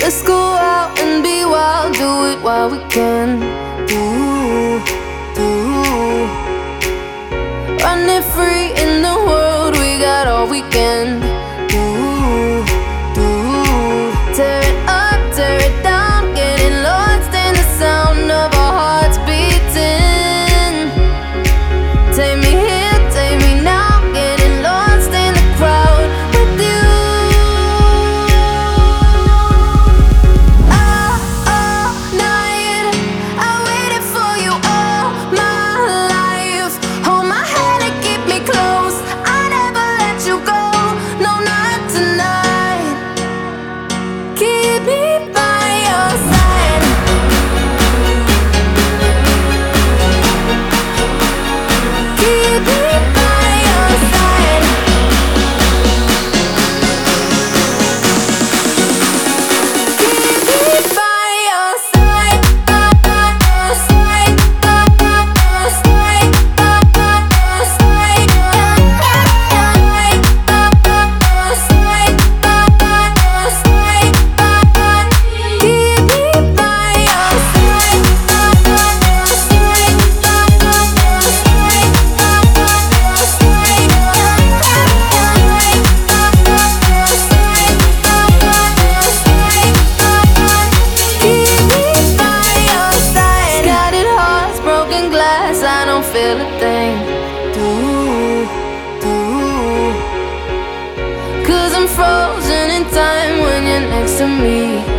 Let's go out and be wild, do it while we can. Do running free in the world, we got all weekend. Tear it up, tear it down, getting lost in the sound of our hearts beating. Take me here, take me now, getting lost in the crowd with you. All night, I waited for you all my life. Hold my hand and keep me close, I never let you go, no, not tonight. Keep me by your side. Keep me by your side. Keep me by your side. Scattered hearts, broken glass, I don't feel a thing. Cause I'm frozen in time when you're next to me.